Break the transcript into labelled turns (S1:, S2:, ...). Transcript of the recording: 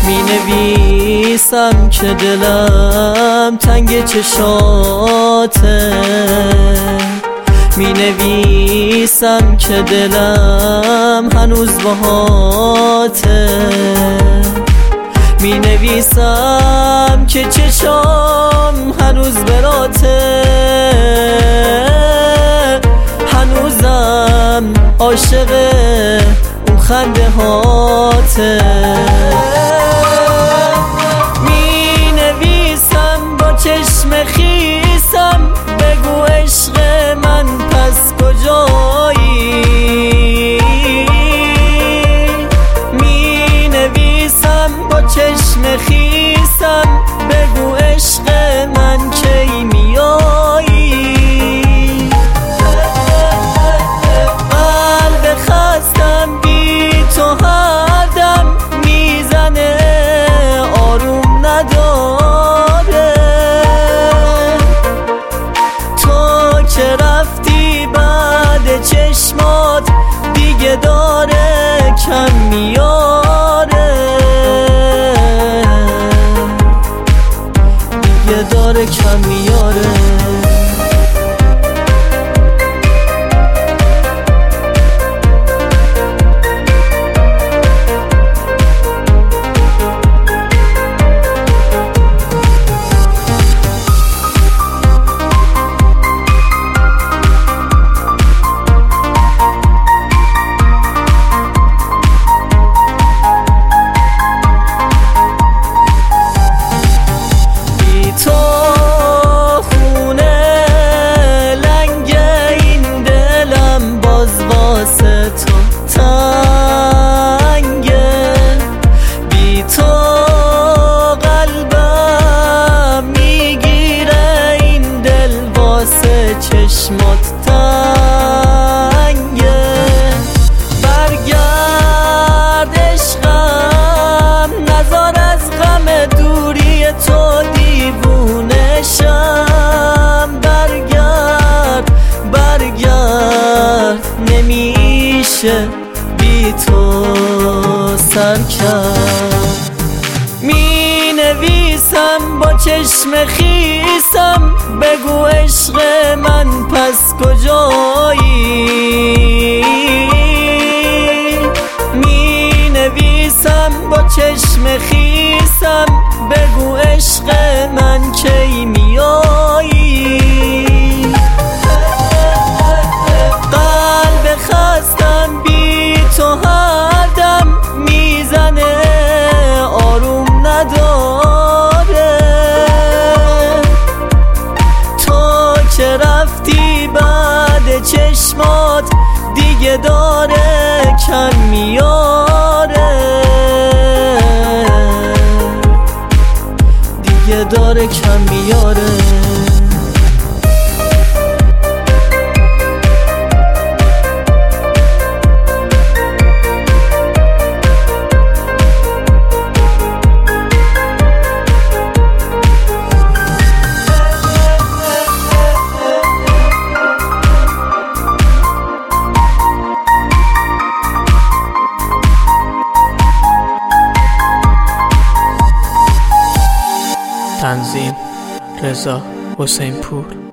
S1: می نویسم که دلم تنگ چشاته، می نویسم که دلم هنوز باهاته، می نویسم که چشام هنوز براته، هنوزم عاشق اون خنده هاته. می نویسم با چشم خیسم بگو عشق من پس کجایی، می نویسم با چشم خیسم بگو عشق من کی میایی. قلب خستم بی تو هر دم میزنه آروم نداره، تو که رفتی بعد چشمات دیگه داره کم میاره، دیگه داره کم میاره. چشمات تنگه برگرد عشقم، نزار از غم دوری تو دیوونه شم، برگرد برگرد نمیشه بی تو سر کرد. می نویسم با چشم خیسم بگو عشق من پس کجایی، می نویسم با چشم خیسم بگو عشق من کی میایی. قلب خستم بی تو هر دم میزنه آروم نداره، تو که رفتی بعد چشمات دیگه داره کم میاره، دیگه داره کم میاره.
S2: تنظیم رضا حسین پور.